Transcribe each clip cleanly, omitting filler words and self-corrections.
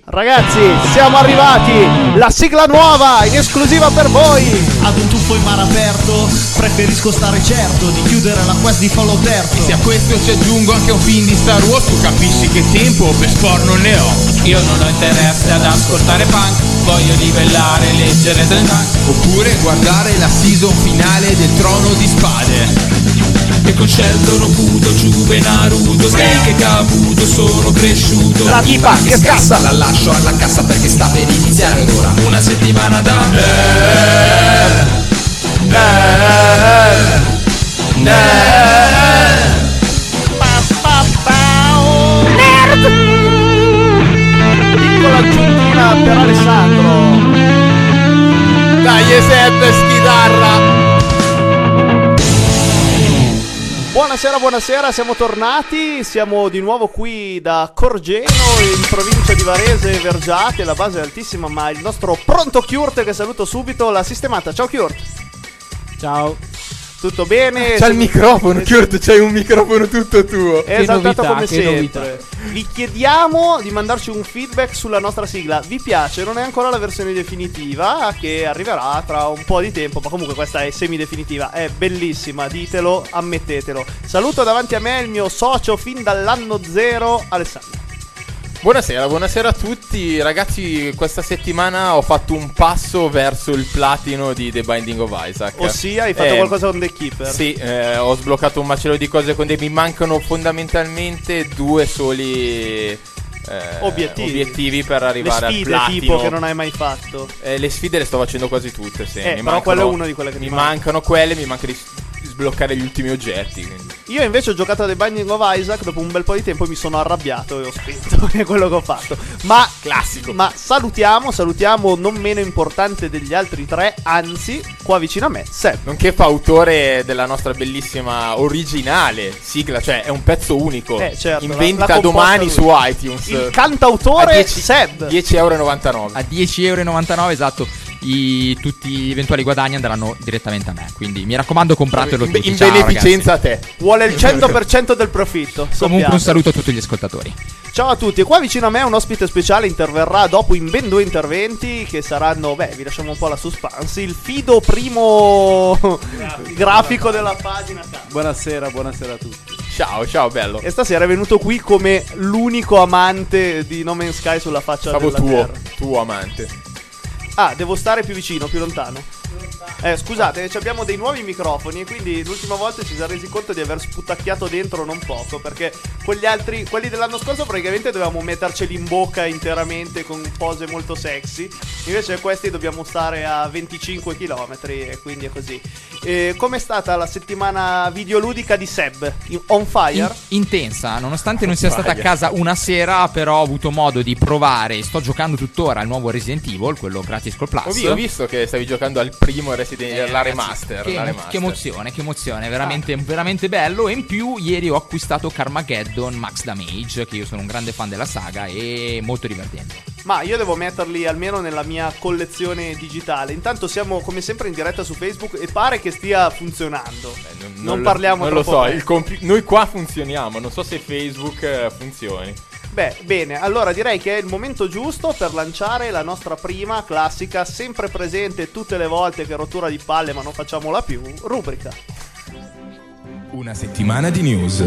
Ragazzi, siamo arrivati! La sigla nuova, in esclusiva per voi! Ad un tuffo in mare aperto, preferisco stare certo di chiudere la quest di Fallout terzo. E se a questo ci aggiungo anche un film di Star Wars, tu capisci che tempo per sport non ne ho. Io non ho interesse ad ascoltare punk, voglio livellare, leggere del tank. Oppure guardare la season finale del Trono di Spade. E con Sheldon Okudo, Giube Naruto, Snake e Kabuto sono cresciuto. La tipa che scassa! La lascio alla cassa perché sta per iniziare ora. Una settimana da Piccola aggiuntina per Alessandro. Dai, Seb, schitarra! Buonasera, siamo tornati, siamo di nuovo qui da Corgeno, in provincia di Varese, Vergiate, la base è altissima, ma il nostro pronto Kurt, che saluto subito, l'ha sistemata. Ciao Kurt. Ciao. Tutto bene? C'ha il microfono, Kurt, c'hai un microfono tutto tuo. È esaltato come che sempre. novità. Vi chiediamo di mandarci un feedback sulla nostra sigla. Vi piace? Non è ancora la versione definitiva, che arriverà tra un po' di tempo, ma comunque questa è semi-definitiva. È bellissima, ditelo, ammettetelo. Saluto davanti a me il mio socio fin dall'anno zero, Alessandro. Buonasera a tutti. Ragazzi, questa settimana ho fatto un passo verso il platino di The Binding of Isaac. Ossia, hai fatto qualcosa con The Keeper? Sì, ho sbloccato un macello di cose con mi mancano fondamentalmente due soli obiettivi per arrivare al platino. Le sfide tipo che non hai mai fatto. Le sfide le sto facendo quasi tutte, sì. Però quello è una di quelle che mi mancano quelle, mi manca di sbloccare gli ultimi oggetti, quindi. Io invece ho giocato a The Binding of Isaac dopo un bel po' di tempo e mi sono arrabbiato e ho spento. È quello che ho fatto. Ma classico. Ma salutiamo non meno importante degli altri tre, anzi, qua vicino a me, Seb. Nonché fautore della nostra bellissima originale sigla, cioè è un pezzo unico. Certo, inventa domani su iTunes. Il cantautore Seb. 10,99 A 10,99 esatto. Tutti gli eventuali guadagni andranno direttamente a me. Quindi mi raccomando, compratelo tutti. In Ciao, beneficenza ragazzi. a te. Vuole il 100% del profitto. Comunque un saluto a tutti gli ascoltatori. Ciao a tutti, e qua vicino a me un ospite speciale interverrà dopo in ben due interventi che saranno, vi lasciamo un po' la suspense, il fido primo grafico della pagina. Buonasera a tutti. Ciao bello. E stasera è venuto qui come l'unico amante di No Man's Sky sulla faccia della terra. Tuo amante. Ah, devo stare più vicino, più lontano. Scusate, abbiamo dei nuovi microfoni e quindi l'ultima volta ci si è resi conto di aver sputacchiato dentro non poco, perché quelli dell'anno scorso praticamente dovevamo metterceli in bocca interamente con pose molto sexy, invece questi dobbiamo stare a 25 km e quindi è così. Com'è stata la settimana videoludica di Seb? On fire? Intensa, nonostante non sia stata a casa una sera, però ho avuto modo di provare, sto giocando tuttora al nuovo Resident Evil, quello gratis col Plus. Ho visto che stavi giocando al primo Resident Evil, la remaster. Che emozione, veramente bello. E in più ieri ho acquistato Carmageddon Max Damage, che io sono un grande fan della saga e molto divertente. Ma io devo metterli almeno nella mia collezione digitale. Intanto siamo come sempre in diretta su Facebook e pare che stia funzionando. Non parliamo troppo. Non lo so, noi qua funzioniamo, non so se Facebook funzioni. Bene, allora direi che è il momento giusto per lanciare la nostra prima classica, sempre presente tutte le volte che rottura di palle ma non facciamola più, rubrica. Una settimana di news.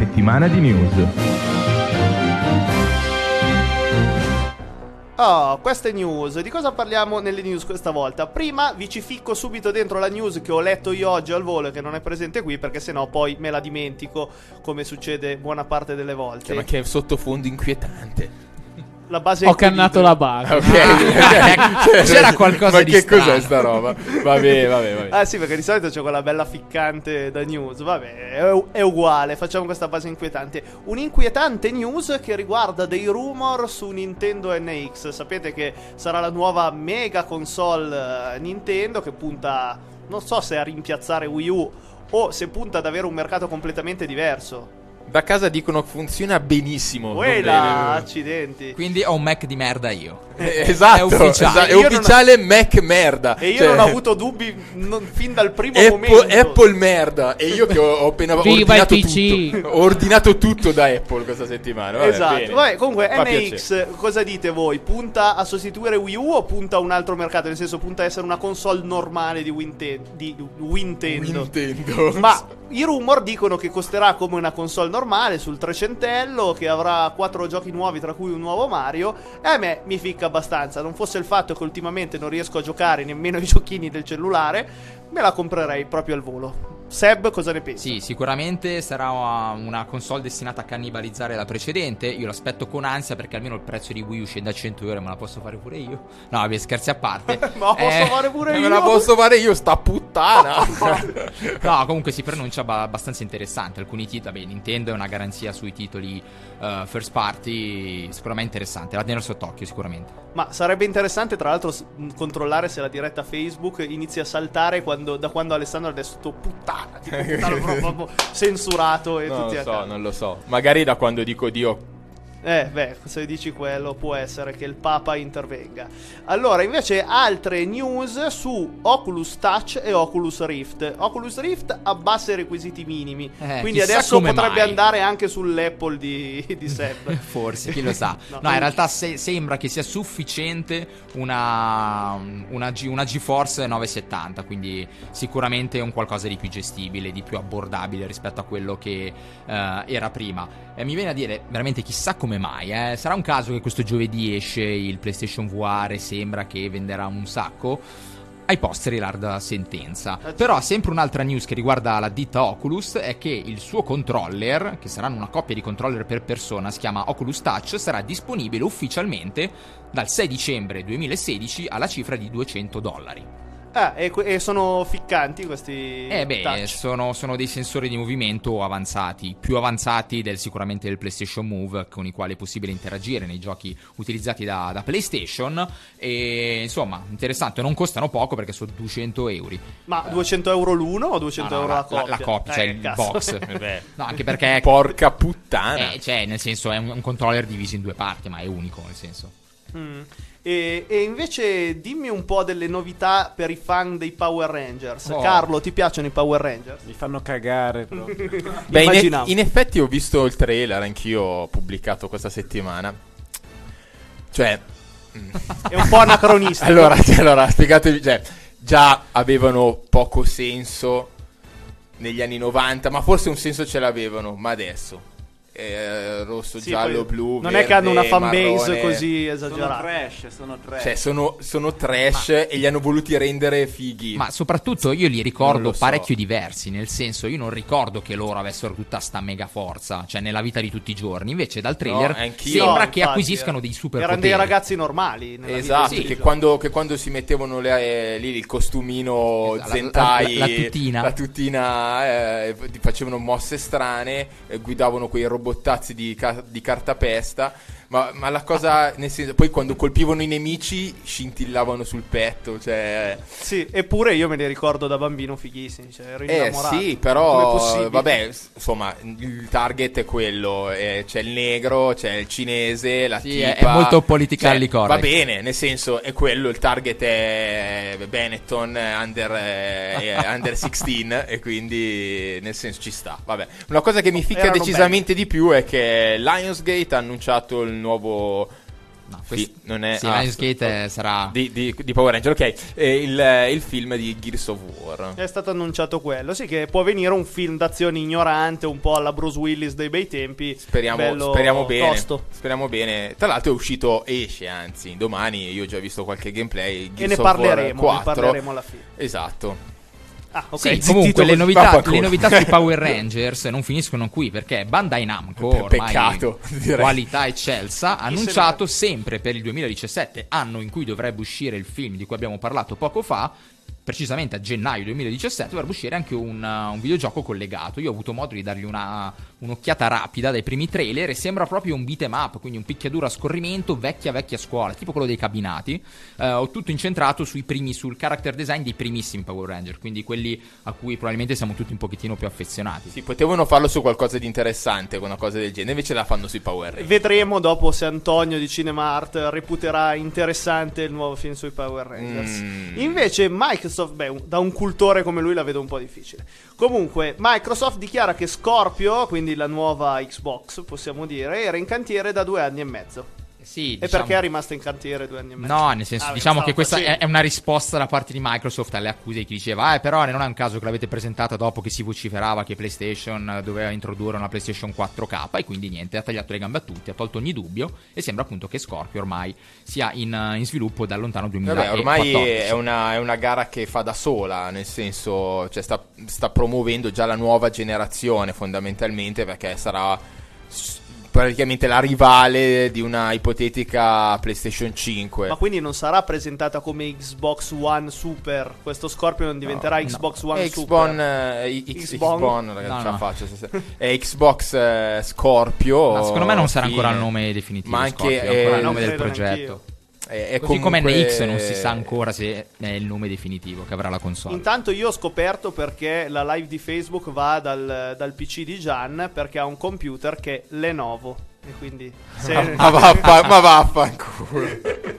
Oh, queste news, di cosa parliamo nelle news questa volta? Prima vi ci ficco subito dentro la news che ho letto io oggi al volo e che non è presente qui, perché sennò poi me la dimentico, come succede buona parte delle volte. Ma che sottofondo inquietante. La base ho cannato la base. Ok. C'era qualcosa ma di che strano. Cos'è sta roba? Vabbè. Ah sì, perché di solito c'è quella bella ficcante da news. Vabbè, è uguale, facciamo questa base inquietante. Un'inquietante news che riguarda dei rumor su Nintendo NX. Sapete che sarà la nuova mega console Nintendo che punta, non so se a rimpiazzare Wii U o se punta ad avere un mercato completamente diverso. Da casa dicono che funziona benissimo. Quella, accidenti. Quindi ho un Mac di merda io. Esatto, è ufficiale Mac merda. E io non ho avuto dubbi fin dal primo momento. Apple merda. E io che ho appena ordinato tutto. Ho ordinato tutto da Apple questa settimana. Vabbè, esatto. Vabbè, comunque Fa NX, piacere. cosa dite voi? Punta a sostituire Wii U o punta a un altro mercato? Nel senso, punta a essere una console normale di Nintendo. Ma i rumor dicono che costerà come una console normale sul trecentello, che avrà 4 giochi nuovi, tra cui un nuovo Mario. E a me mi ficca abbastanza. Non fosse il fatto che ultimamente non riesco a giocare nemmeno i giochini del cellulare, me la comprerei proprio al volo. Seb, cosa ne pensi? Sì, sicuramente sarà una console destinata a cannibalizzare la precedente. Io l'aspetto con ansia perché almeno il prezzo di Wii U scende a 100 euro. Me la posso fare pure io? No, vabbè, scherzi a parte. Ma posso fare pure io? Me la posso fare io, sta puttana. No, comunque si pronuncia abbastanza interessante. Alcuni titoli, Nintendo è una garanzia sui titoli first party, sicuramente interessante. La tenere sott'occhio sicuramente. Ma sarebbe interessante tra l'altro controllare se la diretta Facebook inizia a saltare da quando Alessandro ha detto puttana, proprio censurato e tutti a casa. Non lo so. Magari da quando dico Dio. Se dici quello può essere che il Papa intervenga. Allora, invece altre news su Oculus Touch e Oculus Rift. Oculus Rift abbassa i requisiti minimi, quindi adesso potrebbe andare anche sull'Apple di Seb. Forse, chi lo sa. No, in realtà sembra che sia sufficiente una GeForce 970, quindi sicuramente un qualcosa di più gestibile, di più abbordabile rispetto a quello che era prima. Mi viene a dire veramente chissà come mai, sarà un caso che questo giovedì esce il PlayStation VR e sembra che venderà un sacco? Ai posteri l'ardua sentenza. Però sempre un'altra news che riguarda la ditta Oculus è che il suo controller, che saranno una coppia di controller per persona, si chiama Oculus Touch, sarà disponibile ufficialmente dal 6 dicembre 2016 alla cifra di $200. E sono ficcanti questi touch? Sono dei sensori di movimento avanzati, più avanzati sicuramente del PlayStation Move, con i quali è possibile interagire nei giochi utilizzati da PlayStation. E insomma, interessante, non costano poco perché sono €200. Ma €200 l'uno o €200 la coppia? La coppia, cioè il box. No, anche perché porca puttana. Cioè, nel senso, è un controller diviso in due parti, ma è unico, nel senso. E invece dimmi un po' delle novità per i fan dei Power Rangers. Carlo, ti piacciono i Power Rangers? Mi fanno cagare proprio. Beh, in effetti ho visto il trailer, anch'io ho pubblicato questa settimana. Cioè è un po' anacronistico. Allora spiegatevi, cioè, già avevano poco senso negli anni 90, ma forse un senso ce l'avevano, ma adesso rosso, giallo, blu, non verde, è che hanno una fanbase marrone, così esagerata. Sono trash. Cioè sono trash e li hanno voluti rendere fighi. Ma soprattutto io li ricordo parecchio diversi, nel senso, io non ricordo che loro avessero tutta sta mega forza, cioè nella vita di tutti i giorni. Invece dal trailer sembra che acquisiscano dei superpoteri. Erano dei ragazzi normali nella esatto, vita che quando si mettevano lì il costumino zentai, la tutina, facevano mosse strane, guidavano quei robottazzi di cartapesta. Ma la cosa, nel senso, poi quando colpivano i nemici scintillavano sul petto, cioè. Sì, eppure io me ne ricordo da bambino fighissimi, cioè ero innamorato. Sì, però vabbè, insomma, il target è quello, c'è il negro, c'è il cinese, la tipa. È molto politically correct. Va bene, nel senso, è quello, il target è Benetton under 16 e quindi nel senso ci sta. Vabbè, una cosa che mi ficca decisamente di più è che Lionsgate ha annunciato il nuovo non è Lionsgate sarà di Power Ranger, ok, il film di Gears of War. È stato annunciato quello, sì, che può venire un film d'azione ignorante, un po' alla Bruce Willis dei bei tempi. Speriamo bene. Tosto. Speriamo bene. Tra l'altro esce anzi domani, io ho già visto qualche gameplay, Gears of War 4. Ne parleremo alla fine. Esatto. Okay. Sì, comunque le novità sui Power Rangers non finiscono qui, perché Bandai Namco, ormai qualità eccelsa, ha annunciato sempre per il 2017, anno in cui dovrebbe uscire il film di cui abbiamo parlato poco fa, precisamente a gennaio 2017 dovrebbe uscire anche un videogioco collegato. Io ho avuto modo di dargli un'occhiata rapida dai primi trailer e sembra proprio un beat 'em up, quindi un picchiaduro a scorrimento vecchia scuola, tipo quello dei cabinati, tutto incentrato sul character design dei primissimi Power Ranger, quindi quelli a cui probabilmente siamo tutti un pochettino più affezionati. Sì, potevano farlo su qualcosa di interessante, con una cosa del genere, invece la fanno sui Power Ranger. Vedremo dopo se Antonio di Cinemart reputerà interessante il nuovo film sui Power Rangers. Invece Microsoft, da un cultore come lui la vedo un po' difficile. Comunque Microsoft dichiara che Scorpio, quindi la nuova Xbox possiamo dire, era in cantiere da 2 anni e mezzo. Sì, E perché è rimasta in cantiere 2 anni e mezzo? No, nel senso, diciamo che questa è una risposta da parte di Microsoft alle accuse di chi diceva però non è un caso che l'avete presentata dopo che si vociferava che PlayStation doveva introdurre una PlayStation 4K, e quindi niente, ha tagliato le gambe a tutti, ha tolto ogni dubbio, e sembra appunto che Scorpio ormai sia in sviluppo dal lontano 2014. Ormai è una gara che fa da sola, nel senso, cioè sta promuovendo già la nuova generazione fondamentalmente, perché sarà praticamente la rivale di una ipotetica PlayStation 5. Ma quindi non sarà presentata come Xbox One Super? Questo Scorpio non diventerà Xbox One Super? Xbox, ragazzi, ce la faccio. È Xbox Scorpio. Ma secondo me non sarà ancora il nome definitivo, ma anche Scorpio, è ancora il nome del credo progetto. È Così comunque... come NX non si sa ancora se è il nome definitivo che avrà la console. Intanto io ho scoperto perché la live di Facebook va dal PC di Gian, perché ha un computer che è Lenovo. E quindi ma vaffanculo.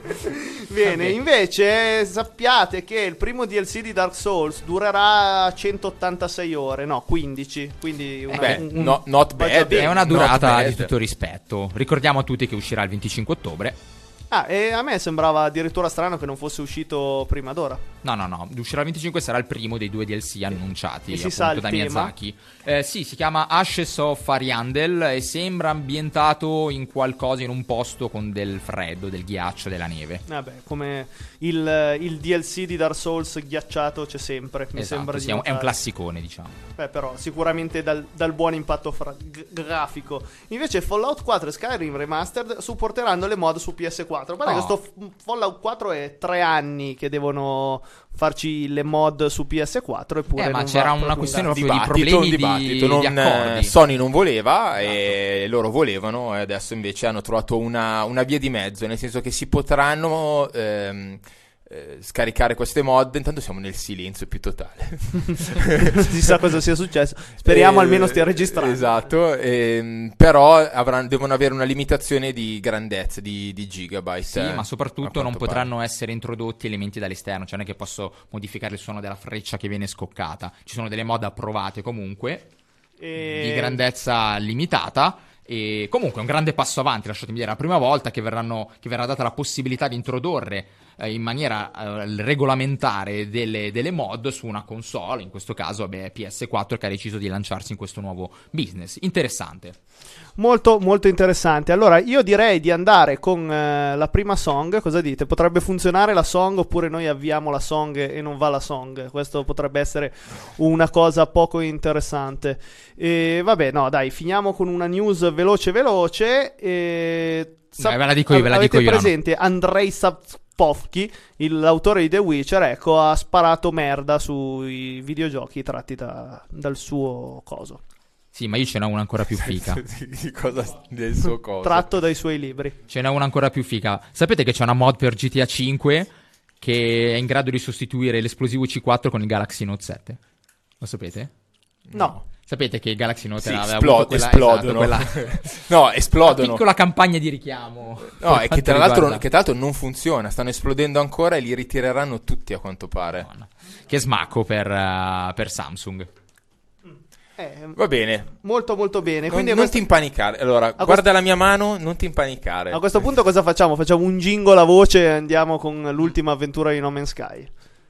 Bene, invece sappiate che il primo DLC di Dark Souls durerà 186 ore, no 15, quindi not bad. È una durata not di bad. tutto rispetto. Ricordiamo a tutti che uscirà il 25 ottobre. E a me sembrava addirittura strano che non fosse uscito prima d'ora. No, uscirà il 25, sarà il primo dei 2 DLC annunciati E si sa appunto il da tema? Miyazaki. Sì, si chiama Ashes of Ariandel e sembra ambientato in qualcosa, in un posto con del freddo, del ghiaccio, della neve. Vabbè, come il DLC di Dark Souls ghiacciato c'è sempre. Mi Esatto, sembra di sì, è un notare. classicone, diciamo. Però sicuramente dal buon impatto grafico. Invece Fallout 4 e Skyrim Remastered supporteranno le mod su PS4. Guarda che sto Fallout 4 è 3 anni che devono farci le mod su PS4, eppure ma non c'era va una proprio questione in proprio di problemi di accordi. Sony non voleva e loro volevano, e adesso invece hanno trovato una via di mezzo, nel senso che si potranno scaricare queste mod. Intanto siamo nel silenzio più totale. si sa cosa sia successo. Speriamo almeno stia registrando. Esatto, però devono avere una limitazione di grandezza, di gigabyte. Sì, ma soprattutto non pare. potranno essere introdotti elementi dall'esterno, cioè non è che posso modificare il suono della freccia che viene scoccata. Ci sono delle mod approvate comunque, di grandezza limitata. E comunque è un grande passo avanti, lasciatemi dire, è la prima volta che verrà data la possibilità di introdurre in maniera regolamentare delle mod su una console, in questo caso PS4, che ha deciso di lanciarsi in questo nuovo business. Interessante. Molto molto interessante. Allora io direi di andare con la prima song. Cosa dite? Potrebbe funzionare la song, oppure noi avviamo la song e non va la song? Questo potrebbe essere una cosa poco interessante. Vabbè, no, dai, finiamo con una news veloce. Ve la dico io. Avete presente Andrei Sapkowski, l'autore di The Witcher? Ecco, ha sparato merda sui videogiochi tratti dal suo coso. Sì, ma io ce n'ho una ancora più fica. Del suo coso. Tratto dai suoi libri. Ce n'è una ancora più fica. Sapete che c'è una mod per GTA 5 che è in grado di sostituire l'esplosivo C4 con il Galaxy Note 7? Lo sapete? No. Sapete che il Galaxy Note Sì, aveva avuto esplodono. No, esplodono. Una piccola campagna di richiamo. No, per è che quanto tra l'altro riguarda- non funziona. Stanno esplodendo ancora e li ritireranno tutti, a quanto pare. Madonna. Che smacco per Samsung. Va bene. Molto molto bene. Quindi Non ti impanicare. Allora, guarda la mia mano, non ti impanicare. a questo punto cosa facciamo? Facciamo un jingle a voce e andiamo con l'ultima avventura di No Man's Sky.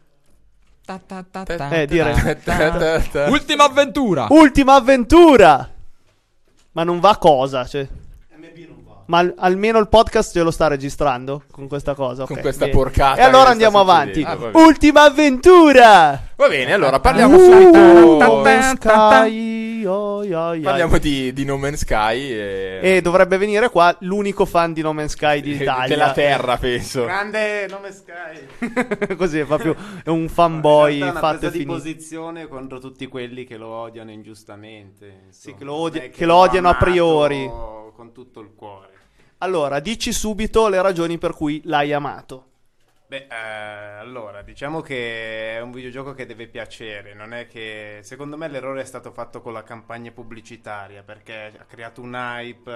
Direi. Ultima avventura. Ultima avventura! Ma non va cosa? Cioè... Ma almeno il podcast ce lo sta registrando con questa cosa. Con ok, questa bene. porcata E allora che andiamo sta avanti. succedendo. Va bene. Ultima avventura! Va bene, allora parliamo subito. No Man's Sky. Parliamo di No Man's Sky e dovrebbe venire qua l'unico fan di No Man's Sky d'Italia. Della terra, penso. Grande nome Sky. Così è proprio un fanboy In realtà è una fatto e presa di finito. posizione contro tutti quelli che lo odiano ingiustamente. Sì, insomma. che lo Non è che lo odiano a l'ho amato priori. con tutto il cuore. Allora, dici subito le ragioni per cui l'hai amato. Beh, allora, diciamo che è un videogioco che deve piacere, non è che... Secondo me l'errore è stato fatto con la campagna pubblicitaria, perché ha creato un hype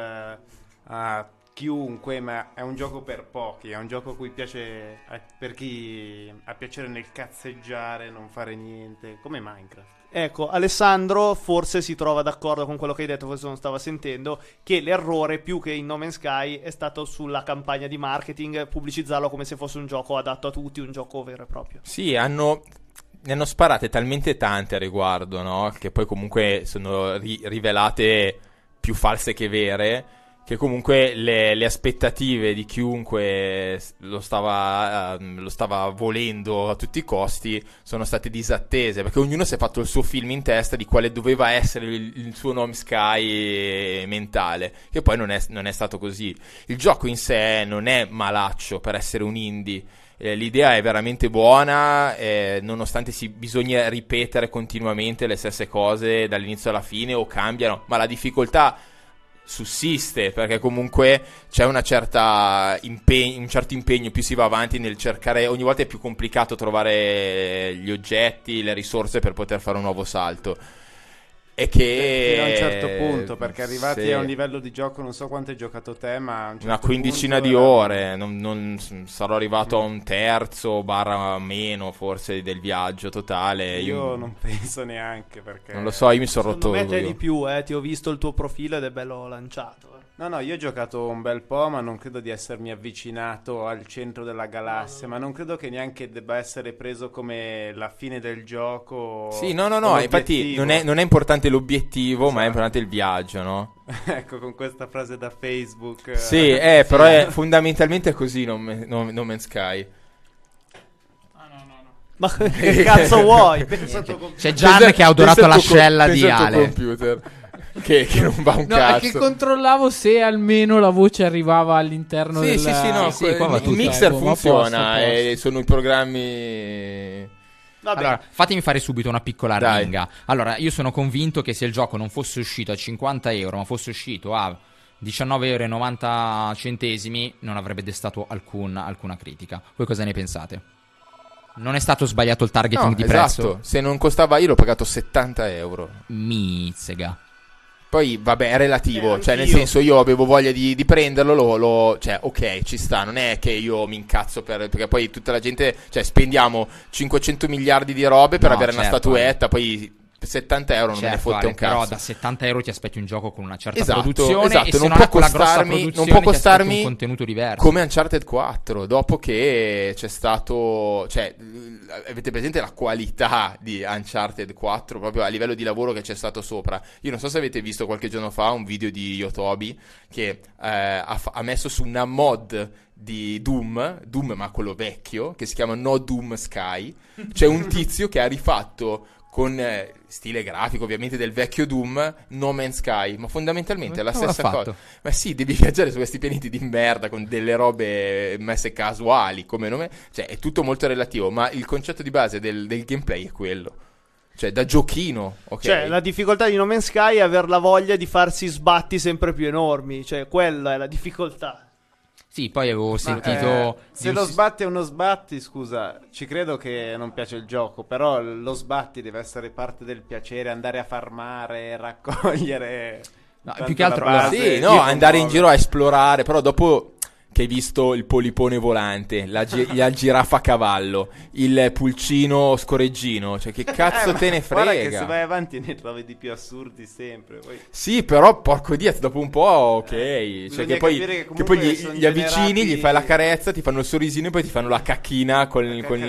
a chiunque, ma è un gioco per pochi, è un gioco a cui piace, per chi ha piacere nel cazzeggiare, non fare niente, come Minecraft. Ecco, Alessandro forse si trova d'accordo con quello che hai detto, forse non stava sentendo, che l'errore più che in No Man's Sky è stato sulla campagna di marketing, pubblicizzarlo come se fosse un gioco adatto a tutti, un gioco vero e proprio. Sì, ne hanno sparate talmente tante a riguardo, no? Che poi comunque sono rivelate più false che vere, che comunque le aspettative di chiunque lo stava volendo a tutti i costi sono state disattese, perché ognuno si è fatto il suo film in testa di quale doveva essere il suo No Man's Sky mentale, che poi non è stato così. Il gioco in sé non è malaccio per essere un indie. L'idea è veramente buona, nonostante bisogna ripetere continuamente le stesse cose dall'inizio alla fine o cambiano, ma la difficoltà sussiste, perché comunque c'è un certo impegno, più si va avanti nel cercare, ogni volta è più complicato trovare gli oggetti, le risorse per poter fare un nuovo salto. E che fino a un certo punto, perché arrivati sì, a un livello di gioco, non so quanto hai giocato te, ma a un certo una quindicina punto di era- ore, non sarò arrivato a un terzo barra meno forse del viaggio totale. Io non penso neanche, perché non lo so, io mi sono Secondo rotto me te io. di più, ti ho visto il tuo profilo ed è bello lanciato. No, io ho giocato un bel po', ma non credo di essermi avvicinato al centro della galassia, ma non credo che neanche debba essere preso come la fine del gioco. Sì, no, o infatti l'obiettivo. non è importante l'obiettivo, ma è Esatto. importante il viaggio, no? Ecco, con questa frase da Facebook. Sì, però è fondamentalmente così No Man's Sky. Ma che cazzo vuoi? Pensa tu C'è Gian che ha odorato l'ascella di pensa al tuo Ale. computer che non va un No, è cazzo. che controllavo se almeno la voce arrivava all'interno Sì, del... sì, no, sì, qua va il tutto. mixer Ma a funziona posto. e sono i programmi. Vabbè, Allora, fatemi fare subito una piccola Dai. ringa. Allora, io sono convinto che se il gioco non fosse uscito a 50 euro, ma fosse uscito a 19,90 euro, non avrebbe destato alcuna critica. Voi cosa ne pensate? Non è stato sbagliato il targeting No, di esatto. prezzo? Se non costava, io l'ho pagato 70 euro. Mizzega. Poi, vabbè, è relativo. Cioè, nel anch'io. senso, io avevo voglia di prenderlo. Cioè, ok, ci sta. Non è che io mi incazzo perché poi tutta la gente. Cioè, spendiamo 500 miliardi di robe per No, avere una certo, statuetta. Poi 70 euro non me ne Certo, fotte Ale, un però cazzo. da 70 euro ti aspetti un gioco con una certa Esatto, produzione esatto, e se non non può ha quella grossa costarmi- produzione non può ti aspetti costarmi un contenuto diverso. Come Uncharted 4, dopo che c'è stato, cioè, avete presente la qualità di Uncharted 4 proprio a livello di lavoro che c'è stato sopra? Io non so se avete visto qualche giorno fa un video di Yotobi che ha messo su una mod di Doom, ma quello vecchio, che si chiama No Doom Sky. C'è un tizio che ha rifatto con stile grafico ovviamente del vecchio Doom No Man's Sky, ma fondamentalmente è la Come l'ha stessa fatto? cosa. Ma sì, devi viaggiare su questi pianeti di merda con delle robe messe casuali come nome, cioè è tutto molto relativo, ma il concetto di base del gameplay è quello. Cioè da giochino, ok? cioè, la difficoltà di No Man's Sky è aver la voglia di farsi sbatti sempre più enormi. Cioè, quella è la difficoltà. Sì, poi avevo Ma, sentito se lo sbatti è uno sbatti, scusa, ci credo che non piace il gioco, però lo sbatti deve essere parte del piacere, andare a farmare, raccogliere. No, tanto più che altro, la allora, base, Sì, no, andare in commuove. giro a esplorare, però dopo che hai visto il polipone volante, la giraffa a cavallo, il pulcino scoreggino, cioè che cazzo te ne Guarda che se frega? vai avanti ne trovi di più assurdi sempre. Poi... Sì, però porco Dio, dopo un po' ok, cioè bisogna che poi, capire che che comunque poi sono gli avvicini, generati- gli fai la carezza, ti fanno il sorrisino e poi ti fanno la cacchina con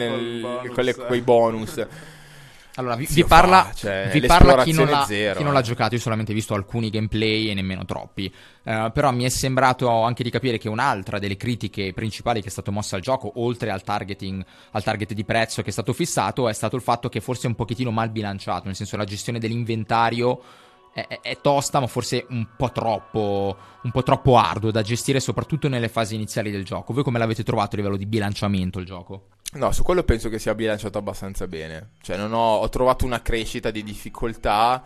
i bonus. Allora, vi Zio parla, fa, cioè, vi parla chi l'esplorazione non l'ha zero, giocato. Io ho solamente visto alcuni gameplay e nemmeno troppi. Però mi è sembrato anche di capire che un'altra delle critiche principali che è stato mossa al gioco, oltre al target di prezzo che è stato fissato, è stato il fatto che forse è un pochettino mal bilanciato, nel senso la gestione dell'inventario è tosta, ma forse un po' troppo arduo da gestire, soprattutto nelle fasi iniziali del gioco. Voi come l'avete trovato a livello di bilanciamento il gioco? No, su quello penso che sia bilanciato abbastanza bene. Cioè, ho trovato una crescita di difficoltà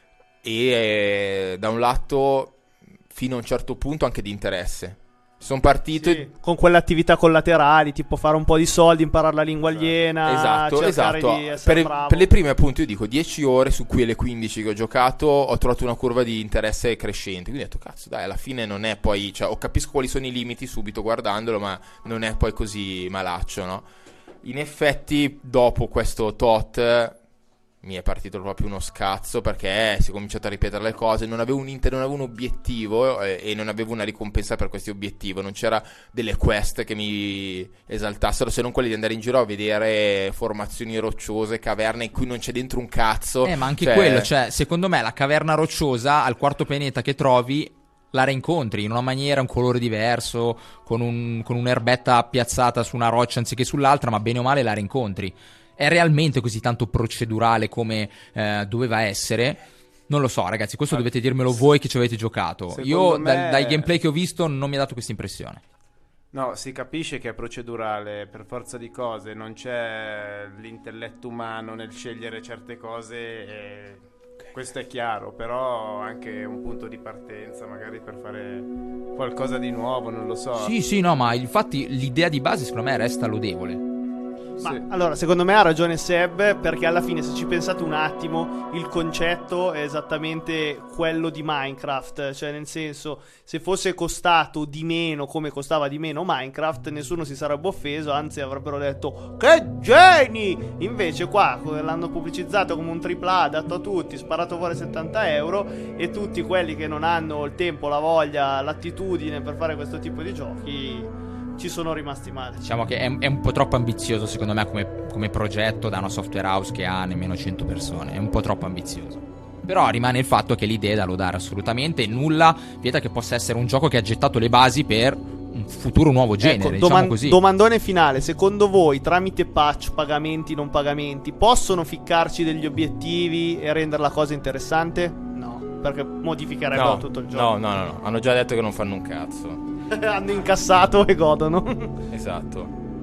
e da un lato, fino a un certo punto, anche di interesse. Sono partito con quelle attività collaterali, tipo fare un po' di soldi, imparare la lingua aliena, esatto. di essere bravo. Per le prime, appunto, io dico 10 ore, su cui le 15 che ho giocato ho trovato una curva di interesse crescente. Quindi ho detto, cazzo, dai, alla fine non è poi, cioè, capisco quali sono i limiti subito guardandolo, ma non è poi così malaccio, no? In effetti, dopo questo tot mi è partito proprio uno scazzo, perché si è cominciato a ripetere le cose. Non avevo non avevo un obiettivo e non avevo una ricompensa per questi obiettivi. Non c'era delle quest che mi esaltassero, se non quelli di andare in giro a vedere formazioni rocciose, caverne in cui non c'è dentro un cazzo. Ma anche quello, cioè, secondo me la caverna rocciosa al quarto pianeta che trovi la rincontri in una maniera, un colore diverso, con un'erbetta piazzata su una roccia anziché sull'altra, ma bene o male la rincontri. È realmente così tanto procedurale come doveva essere? Non lo so, ragazzi, questo dovete dirmelo voi che ci avete giocato. Io dai gameplay che ho visto non mi ha dato questa impressione. No, si capisce che è procedurale per forza di cose, non c'è l'intelletto umano nel scegliere certe cose e questo è chiaro, però anche un punto di partenza magari per fare qualcosa di nuovo, non lo so. Sì, no, ma infatti l'idea di base secondo me resta lodevole. Ma allora, secondo me ha ragione Seb, perché alla fine, se ci pensate un attimo, il concetto è esattamente quello di Minecraft. Cioè, nel senso, se fosse costato di meno come costava di meno Minecraft, nessuno si sarebbe offeso, anzi avrebbero detto che geni! Invece qua l'hanno pubblicizzato come un AAA dato a tutti, sparato fuori 70 euro, e tutti quelli che non hanno il tempo, la voglia, l'attitudine per fare questo tipo di giochi ci sono rimasti male. Diciamo che è un po' troppo ambizioso secondo me come progetto da una software house che ha nemmeno 100 persone. È un po' troppo ambizioso. Però rimane il fatto che l'idea è da lodare assolutamente, e nulla vieta che possa essere un gioco che ha gettato le basi per un futuro nuovo genere, diciamo così. Domandone finale: secondo voi tramite patch, pagamenti, non pagamenti, possono ficcarci degli obiettivi e rendere la cosa interessante? No, perché modificherebbero tutto il gioco. No, hanno già detto che non fanno un cazzo. Hanno incassato e godono. Esatto.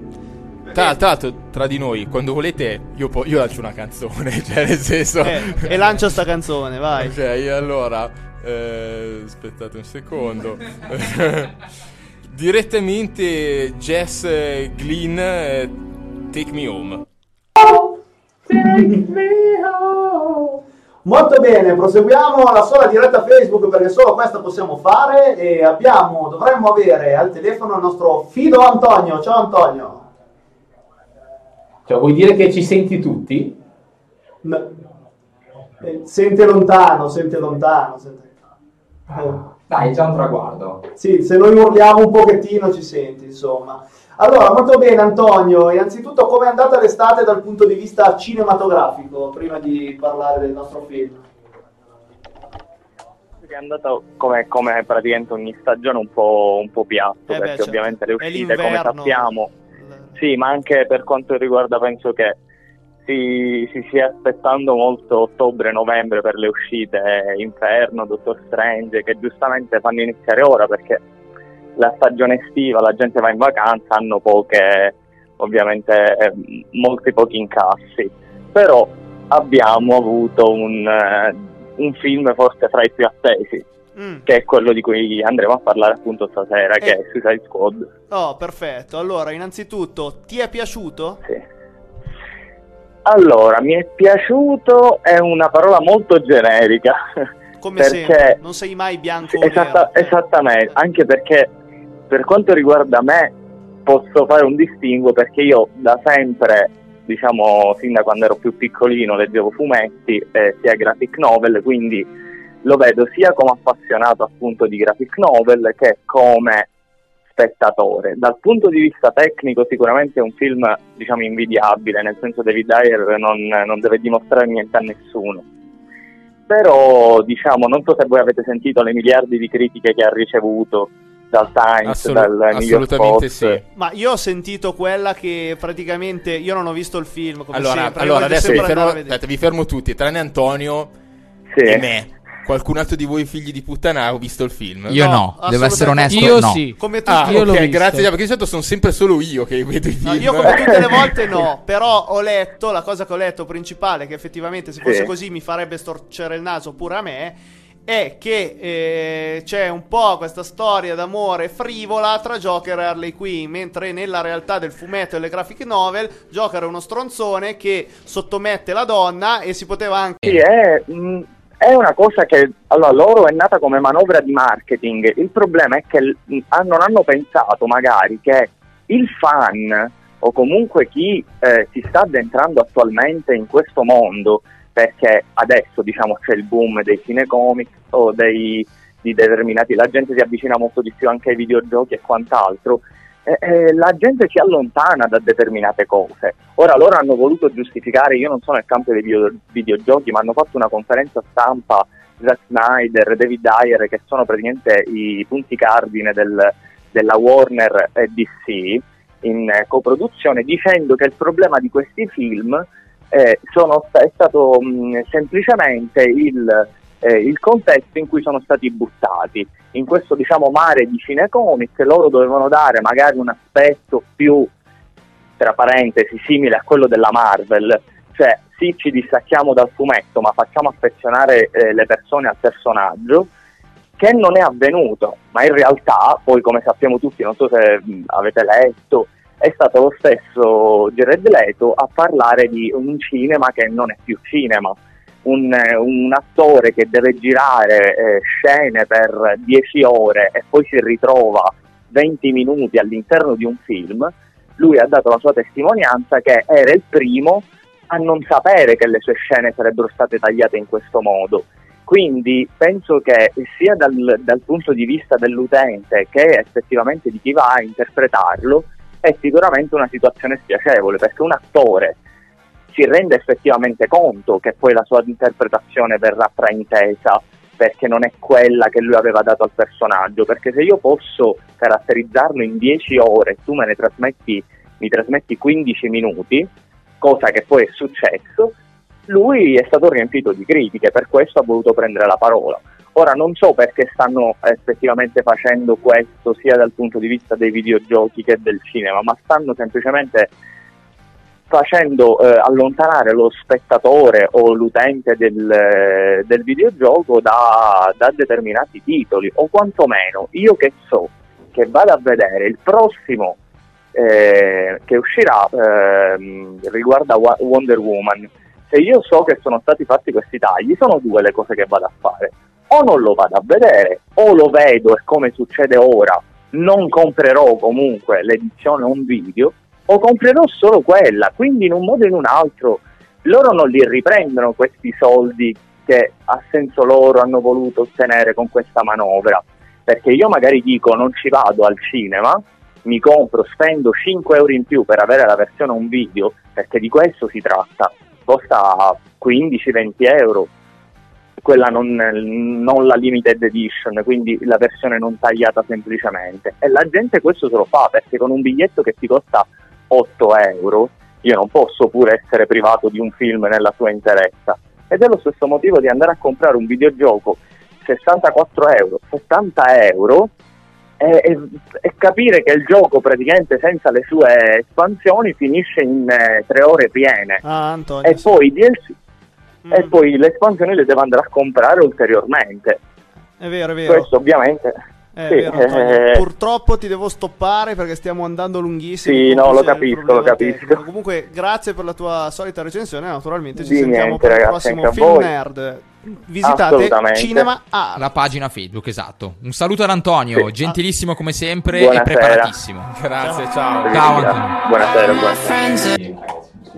Tra l'altro, tra di noi, quando volete, io lancio una canzone. Cioè, nel senso. E lancia sta canzone, vai. Ok, allora. Aspettate un secondo. Direttamente Jess Glynn, Take Me Home. Take me home. Molto bene, proseguiamo la sola diretta Facebook, perché solo questa possiamo fare, e dovremmo avere al telefono il nostro fido Antonio. Ciao Antonio. Cioè, vuoi dire che ci senti tutti? No. Sente lontano. Dai, è già un traguardo. Sì, se noi urliamo un pochettino ci senti, insomma. Allora, molto bene Antonio, innanzitutto come è andata l'estate dal punto di vista cinematografico, prima di parlare del nostro film? È andato come praticamente ogni stagione un po' piatto, perché certo. Ovviamente le uscite, come sappiamo, sì, ma anche per quanto riguarda, penso che si stia aspettando molto ottobre-novembre per le uscite, Inferno, Doctor Strange, che giustamente fanno iniziare ora perché la stagione estiva, la gente va in vacanza, hanno molti pochi incassi, però abbiamo avuto un film forse fra i più attesi, che è quello di cui andremo a parlare appunto stasera, che è Suicide Squad. Oh, perfetto. Allora, innanzitutto, ti è piaciuto? Sì. Allora, mi è piaciuto, è una parola molto generica. Come sempre, non sei mai bianco o nero. Esattamente, anche perché per quanto riguarda me posso fare un distinguo, perché io da sempre, diciamo sin da quando ero più piccolino, leggevo fumetti, sia graphic novel, quindi lo vedo sia come appassionato appunto di graphic novel che come spettatore. Dal punto di vista tecnico sicuramente è un film, diciamo, invidiabile, nel senso David Ayer non deve dimostrare niente a nessuno. Però, diciamo, non so se voi avete sentito le miliardi di critiche che ha ricevuto dal Times, dal New York Post. Sì. Ma io ho sentito quella che praticamente io non ho visto il film, come sempre. Allora adesso vi fermo tutti, tranne Antonio e me. Qualcun altro di voi figli di puttana ha visto il film? Io no, devo essere onesto. Io no. sì. Come tutti. Io l'ho ok, visto. grazie, perché di solito sono sempre solo io che vedo i film. No, io come tutte le volte no, però ho letto, la cosa che ho letto principale, che effettivamente se fosse così mi farebbe storcere il naso pure a me, è che c'è un po' questa storia d'amore frivola tra Joker e Harley Quinn, mentre nella realtà del fumetto e le graphic novel Joker è uno stronzone che sottomette la donna e si poteva anche... Sì, è una cosa che allora loro è nata come manovra di marketing. Il problema è che non hanno pensato magari che il fan o comunque chi si sta addentrando attualmente in questo mondo, perché adesso diciamo c'è il boom dei cinecomics o di determinati, la gente si avvicina molto di più anche ai videogiochi e quant'altro, la gente si allontana da determinate cose. Ora loro hanno voluto giustificare, io non sono nel campo dei videogiochi, ma hanno fatto una conferenza stampa Zack Snyder, David Ayer, che sono praticamente i punti cardine della Warner e DC in coproduzione, dicendo che il problema di questi film è stato semplicemente il contesto in cui sono stati buttati in questo diciamo mare di cinecomics. Loro dovevano dare magari un aspetto più, tra parentesi, simile a quello della Marvel, cioè sì, ci distacchiamo dal fumetto ma facciamo affezionare le persone al personaggio, che non è avvenuto. Ma in realtà poi, come sappiamo tutti, non so se avete letto, è stato lo stesso Jared Leto a parlare di un cinema che non è più cinema, un attore che deve girare scene per 10 ore e poi si ritrova 20 minuti all'interno di un film. Lui ha dato la sua testimonianza che era il primo a non sapere che le sue scene sarebbero state tagliate in questo modo. Quindi penso che sia dal punto di vista dell'utente che effettivamente di chi va a interpretarlo è sicuramente una situazione spiacevole, perché un attore si rende effettivamente conto che poi la sua interpretazione verrà fraintesa perché non è quella che lui aveva dato al personaggio. Perché se io posso caratterizzarlo in 10 ore e tu mi trasmetti 15 minuti, cosa che poi è successo, lui è stato riempito di critiche, per questo ha voluto prendere la parola. Ora non so perché stanno effettivamente facendo questo sia dal punto di vista dei videogiochi che del cinema, ma stanno semplicemente facendo allontanare lo spettatore o l'utente del videogioco da determinati titoli, o quantomeno io che so che vado a vedere il prossimo che uscirà riguarda Wonder Woman. Se io so che sono stati fatti questi tagli, sono due le cose che vado a fare: o non lo vado a vedere, o lo vedo e, come succede ora, non comprerò comunque l'edizione on video, o comprerò solo quella. Quindi in un modo o in un altro loro non li riprendono questi soldi che a senso loro hanno voluto ottenere con questa manovra, perché io magari dico non ci vado al cinema, mi compro, spendo 5 euro in più per avere la versione on video, perché di questo si tratta, costa 15-20 euro, quella non la limited edition, quindi la versione non tagliata semplicemente, e la gente questo se lo fa perché con un biglietto che ti costa 8 euro io non posso pure essere privato di un film nella sua interezza. Ed è lo stesso motivo di andare a comprare un videogioco 64 euro, 70 euro e capire che il gioco praticamente senza le sue espansioni finisce in 3 ore piene, Antonio, e poi i DLC e poi le espansioni le devo andare a comprare ulteriormente. È vero, è vero. Questo ovviamente È sì, vero, Antonio. Purtroppo ti devo stoppare perché stiamo andando lunghissimi. Sì, no, lo capisco. Comunque, grazie per la tua solita recensione. Naturalmente ci Di sentiamo niente, per il ragazzi, prossimo anche a Film voi. Nerd. Visitate Assolutamente. Cinema Art. La pagina Facebook, esatto. Un saluto ad Antonio, Sì. gentilissimo come sempre. Buonasera. E preparatissimo. Grazie, ciao. Ciao Antonio. Buonasera.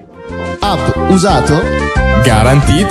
App usato? Garantito.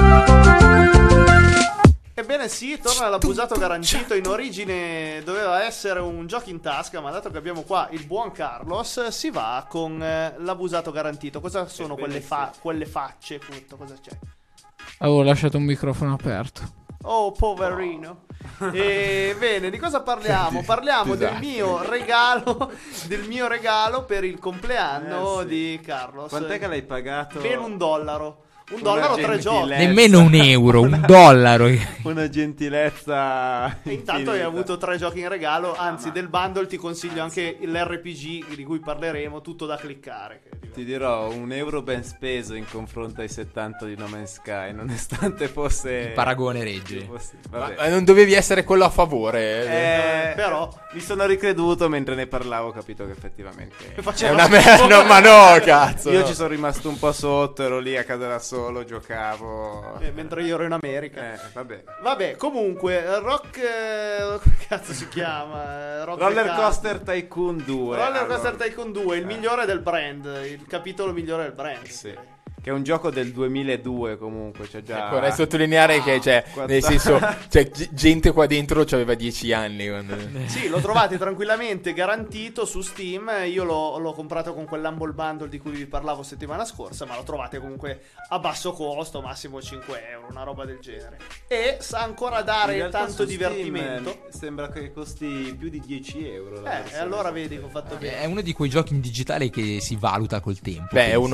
Ebbene sì, torna l'abusato garantito. In origine doveva essere un gioco in tasca, ma dato che abbiamo qua il buon Carlos, si va con l'abusato garantito. Cosa sono quelle facce? Tutto, cosa c'è? Avevo lasciato un microfono aperto. Oh, poverino. E bene, di cosa parliamo? Parliamo del mio regalo per il compleanno sì. di Carlos. Quant'è che l'hai pagato? Ben $1. $1 3 giochi. Nemmeno €1, $1. Una gentilezza. E intanto hai avuto 3 giochi in regalo. Anzi, del bundle ti consiglio anche l'RPG di cui parleremo, tutto da cliccare. Ti dirò, €1 ben speso in confronto ai 70 di No Man's Sky, nonostante fosse... Il paragone regge. Ma non dovevi essere quello a favore. Però mi sono ricreduto mentre ne parlavo, ho capito che effettivamente... È una merda, ma no, cazzo. Io no. ci sono rimasto un po' sotto, ero lì a casa da solo, giocavo... mentre io ero in America. Vabbè, comunque, come cazzo si chiama? Roller Coaster Tycoon 2. Roller Coaster Tycoon 2, il migliore del brand, il capitolo migliore del brand. Sì. Che è un gioco del 2002 comunque, cioè già... Vorrei sottolineare che, cioè, nel senso, cioè, gente qua dentro aveva 10 anni. Quando... Sì, lo trovate tranquillamente garantito su Steam. Io l'ho comprato con quell'Humble Bundle di cui vi parlavo settimana scorsa, ma lo trovate comunque a basso costo, massimo €5, una roba del genere. E sa ancora dare tanto divertimento. Steam, sembra che costi più di €10. E allora vedi che ho fatto bene. È uno di quei giochi in digitale che si valuta col tempo. Beh, è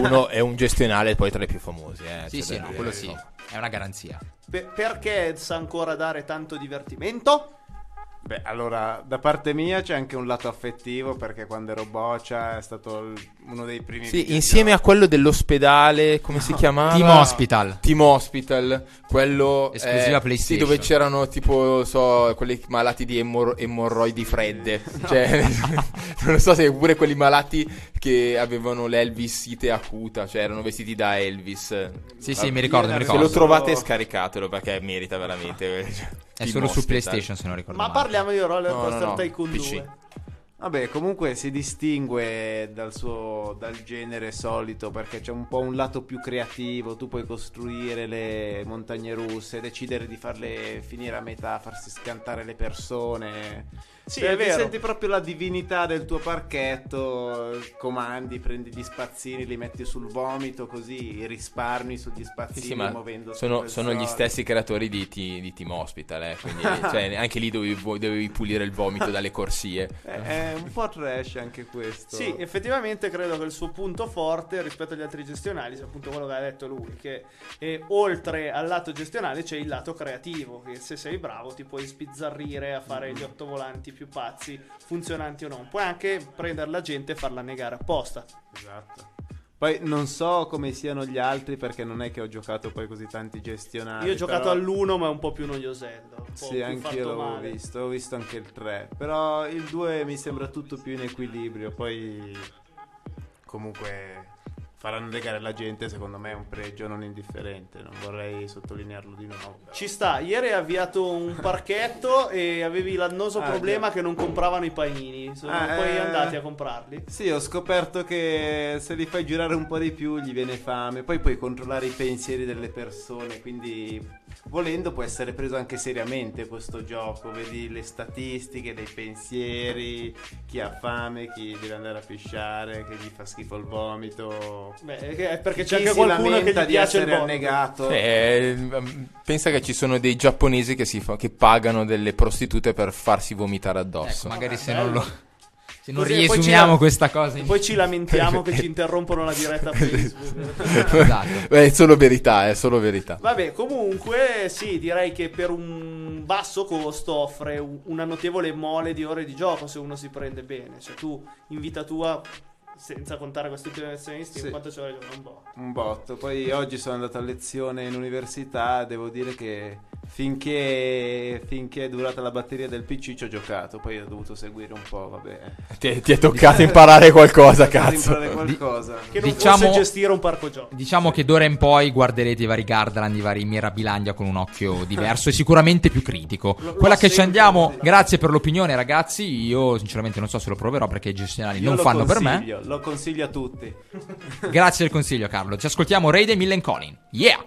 un gestionale poi tra i più famosi. Sì, no, quello sì. È una garanzia. Perché sa ancora dare tanto divertimento? Beh, allora, da parte mia c'è anche un lato affettivo, perché quando ero boccia è stato uno dei primi... Sì, insieme a quello dell'ospedale, come si chiamava? Team Hospital, quello... Esclusiva PlayStation. Sì, dove c'erano tipo, quelli malati di emorroidi fredde. Cioè, non lo so se pure quelli malati che avevano l'Elvis-ite acuta, cioè erano vestiti da Elvis. Sì, mi ricordo. Se lo trovate scaricatelo, perché merita veramente... È solo su PlayStation, se non ricordo Ma male. parliamo di Roller Coaster Tycoon 2. Vabbè, comunque si distingue dal genere solito, perché c'è un po' un lato più creativo. Tu puoi costruire le montagne russe, decidere di farle finire a metà, farsi scantare le persone. Sì, Cioè, è vero. Senti proprio la divinità del tuo parchetto, comandi, prendi gli spazzini, li metti sul vomito, così risparmi sugli spazzini, ma muovendo sono gli stessi creatori di Team Hospital, quindi cioè, anche lì dovevi pulire il vomito dalle corsie. È un po' trash anche questo. Sì, effettivamente credo che il suo punto forte rispetto agli altri gestionali sia appunto quello che ha detto lui, che oltre al lato gestionale c'è il lato creativo, che se sei bravo ti puoi sbizzarrire a fare gli 8 volanti più pazzi, funzionanti o non. Puoi anche prendere la gente e farla negare apposta. Esatto. Poi non so come siano gli altri, perché non è che ho giocato poi così tanti gestionali. Io ho giocato all'1, ma è un po' più noiosello. Sì, anch'io l'avevo visto. Ho visto anche il 3. Però il 2 mi sembra tutto più in equilibrio. Poi comunque faranno legare la gente, secondo me è un pregio non indifferente, non vorrei sottolinearlo di nuovo. Ci sta, ieri hai avviato un parchetto e avevi l'annoso problema che non compravano i panini, sono poi andati a comprarli? Sì, ho scoperto che se li fai girare un po' di più gli viene fame, poi puoi controllare i pensieri delle persone, quindi volendo può essere preso anche seriamente questo gioco, vedi le statistiche dei pensieri, chi ha fame, chi deve andare a pisciare, che gli fa schifo il vomito. Beh, perché c'è anche qualcuno che gli piace il vomito. Annegato. Pensa che ci sono dei giapponesi che pagano delle prostitute per farsi vomitare addosso. Ecco, magari se non Così, riesumiamo questa cosa poi ci lamentiamo che ci interrompono la diretta Facebook. Esatto. È solo verità. Vabbè, comunque sì, direi che per un basso costo offre una notevole mole di ore di gioco se uno si prende bene. Cioè tu in vita tua, senza contare queste ultime versioni di Steam, quanto ci vuole giocare? Un botto. Poi oggi sono andato a lezione in università, devo dire che finché è durata la batteria del PC ci ho giocato, poi ho dovuto seguire un po', vabbè. Ti è toccato imparare qualcosa, cazzo. Che non fosse gestire un parco giochi. Diciamo che d'ora in poi guarderete i vari Gardaland, i vari Mirabilandia con un occhio diverso e sicuramente più critico. Quella che ci andiamo, grazie per l'opinione ragazzi, io sinceramente non so se lo proverò perché i gestionali non fanno per me. Lo consiglio a tutti. Grazie del consiglio Carlo, ci ascoltiamo Raiden Millencolin. Yeah!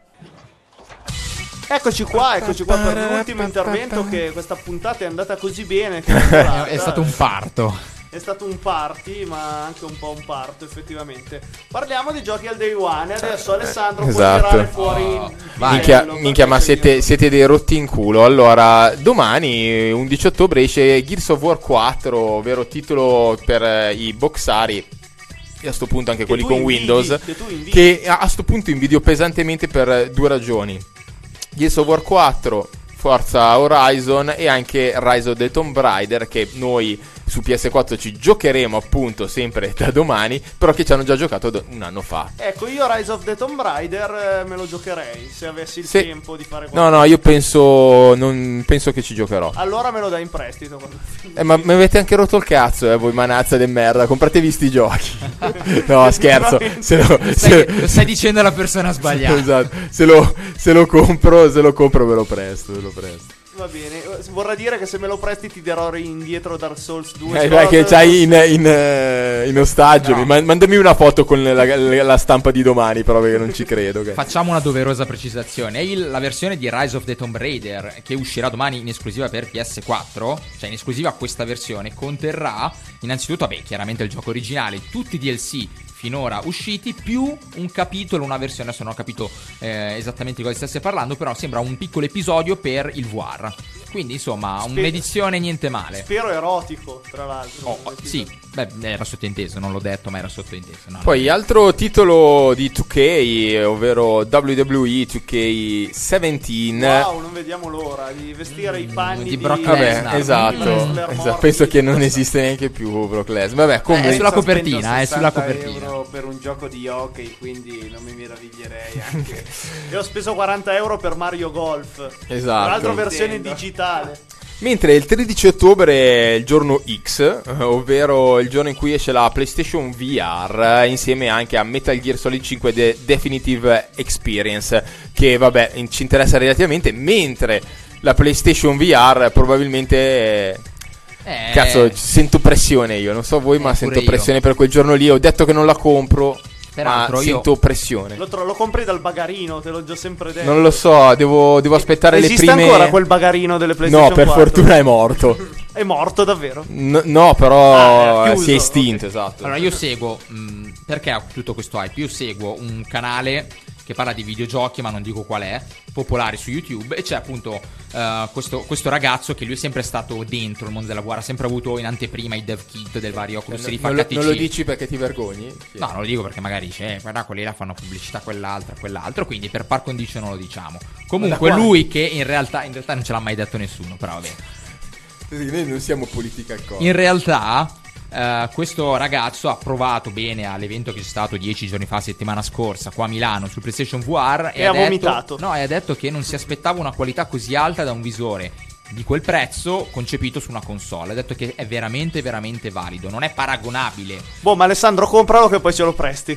Eccoci qua per l'ultimo intervento, che questa puntata è andata così bene che è stato un parto. È stato un party, ma anche un po' un parto effettivamente. Parliamo di giochi al day one. Adesso Alessandro può tirare fuori minchia, ma siete dei rotti in culo. Allora, domani 11 ottobre esce Gears of War 4, ovvero titolo per i boxari e a sto punto anche quelli tu con invidi, Windows, che tu invidi. che a sto punto invidio pesantemente per due ragioni: Gears of War 4, Forza Horizon e anche Rise of the Tomb Raider, che noi su PS4 ci giocheremo appunto sempre da domani, però che ci hanno già giocato un anno fa. Ecco, io Rise of the Tomb Raider me lo giocherei se avessi il Se- tempo di fare qualcosa. No, io non penso che ci giocherò. Allora me lo dai in prestito quando Ma mi avete anche rotto il cazzo, voi manazza di merda, compratevi sti giochi. No, scherzo. Lo stai dicendo alla persona sbagliata. Esatto. Se lo compro, ve lo presto. Va bene, vorrà dire che se me lo presti ti darò indietro Dark Souls 2. Dai, che c'hai in ostaggio. No. Mandami una foto con la stampa di domani, però perché non ci credo. Facciamo una doverosa precisazione. La versione di Rise of the Tomb Raider, che uscirà domani in esclusiva per PS4, cioè in esclusiva questa versione, conterrà innanzitutto, chiaramente il gioco originale, tutti i DLC finora usciti, più un capitolo, una versione, adesso non ho capito esattamente di cosa stesse parlando, però sembra un piccolo episodio per il VR. Quindi insomma un'edizione niente male. Spero erotico, tra l'altro. Sì, era sottointeso, non l'ho detto, ma era sottointeso. No, Poi altro titolo di 2K, ovvero WWE 2K17. Wow, non vediamo l'ora di vestire i panni di Brock Vabbè, Lesnar. esatto. Penso che non esiste neanche più Brock Lesnar. Vabbè, comunque è sulla copertina, è sulla copertina. Euro per un gioco di hockey, quindi non mi meraviglierei anche. E ho speso 40 euro per Mario Golf. Esatto. Tra l'altro versione digitale. Mentre il 13 ottobre è il giorno X, ovvero il giorno in cui esce la PlayStation VR, insieme anche a Metal Gear Solid 5 The Definitive Experience, che vabbè ci interessa relativamente, mentre la PlayStation VR probabilmente... Cazzo, sento pressione io, non so voi, ma sento pressione per quel giorno lì. Ho detto che non la compro, peraltro ma sento pressione. Lo compri dal bagarino, te l'ho già sempre detto. Non lo so, devo aspettare le prime... Esiste ancora quel bagarino delle PlayStation 4? No, per fortuna è morto. È morto davvero? No, però si è estinto, esatto. Allora io seguo, perché ho tutto questo hype? Io seguo un canale che parla di videogiochi, ma non dico qual è, popolare su YouTube, e c'è appunto questo ragazzo che lui è sempre stato dentro il mondo della guerra, ha sempre avuto in anteprima i dev kit del vario Oculus Rift HTC. Non lo dici perché ti vergogni? No, non lo dico perché magari dice guarda, quelli là fanno pubblicità, quell'altro, quindi per par condicio non lo diciamo. Comunque lui, che in realtà non ce l'ha mai detto nessuno, però vabbè. Sì, noi non siamo politica correct. In realtà questo ragazzo ha provato bene all'evento che c'è stato 10 giorni fa, settimana scorsa, qua a Milano, sul PlayStation VR, e ha vomitato. No, e ha detto che non si aspettava una qualità così alta da un visore di quel prezzo concepito su una console. Ha detto che è veramente veramente valido, non è paragonabile. Boh, ma Alessandro, compralo che poi ce lo presti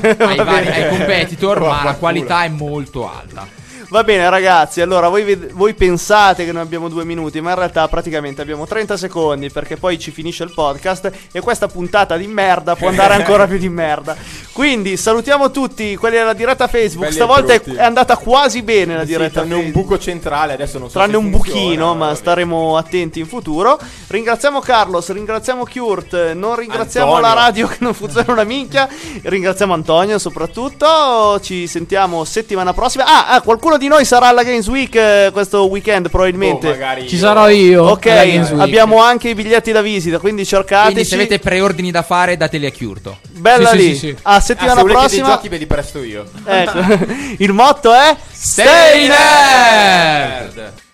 ai competitor, ma la qualità è molto alta. Va bene ragazzi, allora voi pensate che noi abbiamo 2 minuti, ma in realtà praticamente abbiamo 30 secondi, perché poi ci finisce il podcast e questa puntata di merda può andare ancora più di merda. Quindi salutiamo tutti quelli della diretta Facebook. Belli Stavolta è andata quasi bene la diretta tranne un buco centrale, adesso non so tranne se un funziona, buchino, ma staremo attenti in futuro. Ringraziamo Carlos, ringraziamo Kurt, non ringraziamo Antonio. la radio che non funziona una minchia, ringraziamo Antonio soprattutto. Ci sentiamo settimana prossima. Qualcuno di noi sarà alla Games Week questo weekend probabilmente. Ci sarò io. Ok, alla Games Week. abbiamo anche i biglietti da visita, quindi cercateci. Quindi se avete preordini da fare, dateli a Chiurto. Bella Sì, lì. sì. A settimana se volete prossima. dei giochi ve li presto io. Ecco. Il motto è Stay nerd!